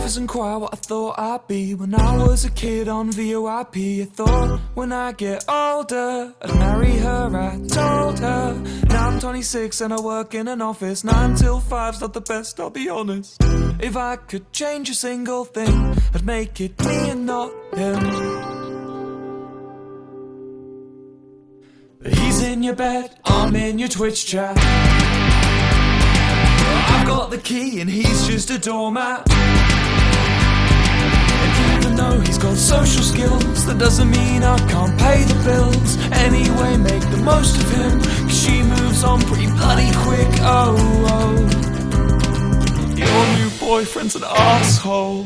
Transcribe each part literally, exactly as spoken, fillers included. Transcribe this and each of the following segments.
wasn't quite what I thought I'd be when I was a kid on V O I P. I thought when I get older I'd marry her, I told her. Now I'm twenty-six and I work in an office. Nine till five's not the best, I'll be honest. If I could change a single thing, I'd make it me and not him. He's in your bed, I'm in your Twitch chat. I've got the key and he's just a doormat. And even though he's got social skills, that doesn't mean I can't pay the bills. Anyway, make the most of him, cause she moves on pretty bloody quick. Oh, oh, your new boyfriend's an asshole.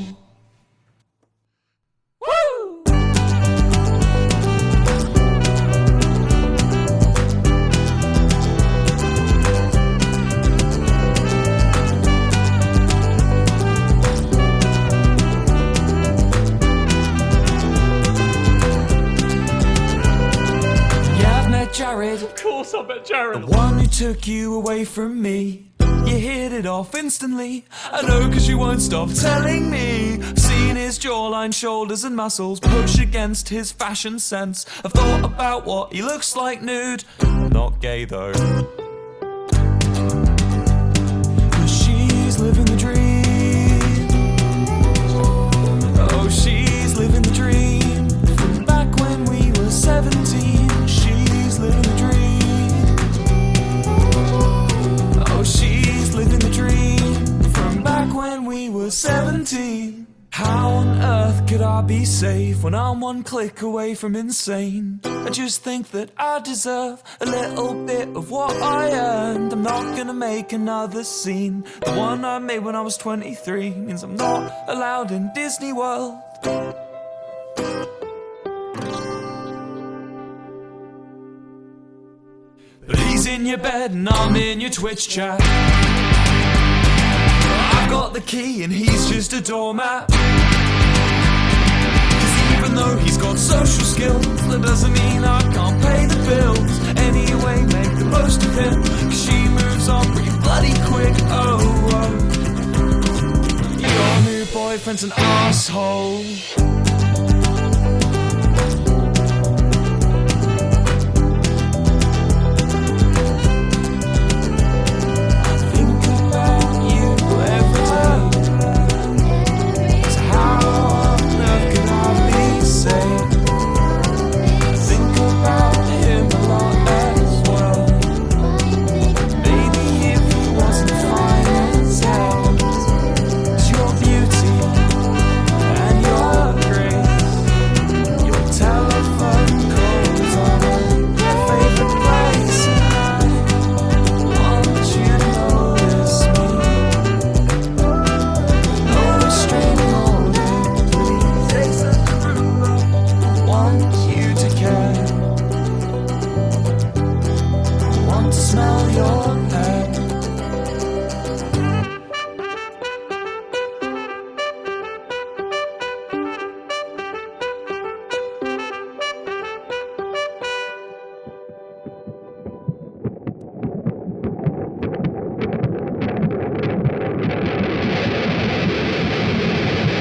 Jared, of course I bet Jared. The one who took you away from me. You hit it off instantly. I know cause you won't stop telling me. I've seen his jawline, shoulders and muscles push against his fashion sense. I've thought about what he looks like nude. Not gay though. Cause she's living the dream. Oh, she's living the dream. From back when we were seventeen. Living the dream. Oh, she's living the dream. From back when we were seventeen. How on earth could I be safe when I'm one click away from insane? I just think that I deserve a little bit of what I earned. I'm not gonna make another scene. The one I made when I was twenty-three means I'm not allowed in Disney World. But he's in your bed and I'm in your Twitch chat. I've got the key and he's just a doormat. Cause even though he's got social skills, that doesn't mean I can't pay the bills. Anyway, make the most of him, cause she moves on pretty bloody quick. Oh, oh, your new boyfriend's an asshole.